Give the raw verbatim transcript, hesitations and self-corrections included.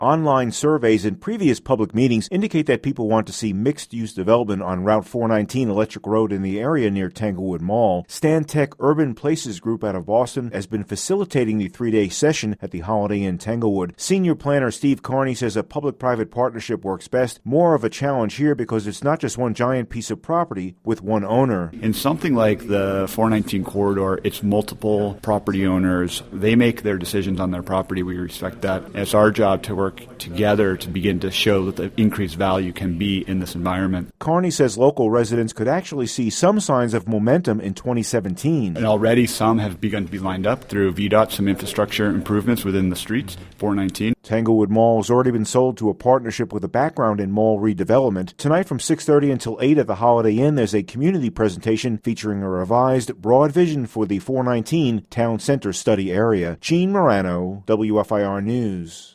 Online surveys and previous public meetings indicate that people want to see mixed-use development on Route four nineteen Electric Road in the area near Tanglewood Mall. Stantec Urban Places Group out of Boston has been facilitating the three-day session at the Holiday Inn Tanglewood. Senior planner Steve Carney says a public-private partnership works best. More of a challenge here because it's not just one giant piece of property with one owner. In something like the four nineteen corridor, it's multiple property owners. They make their decisions on their property. We respect that. And it's our job to work together to begin to show that the increased value can be in this environment. Carney says local residents could actually see some signs of momentum in twenty seventeen. And already some have begun to be lined up through V DOT, some infrastructure improvements within the streets, four nineteen. Tanglewood Mall has already been sold to a partnership with a background in mall redevelopment. Tonight from six thirty until eight at the Holiday Inn, there's a community presentation featuring a revised broad vision for the four nineteen Town Center study area. Gene Morano, W F I R News.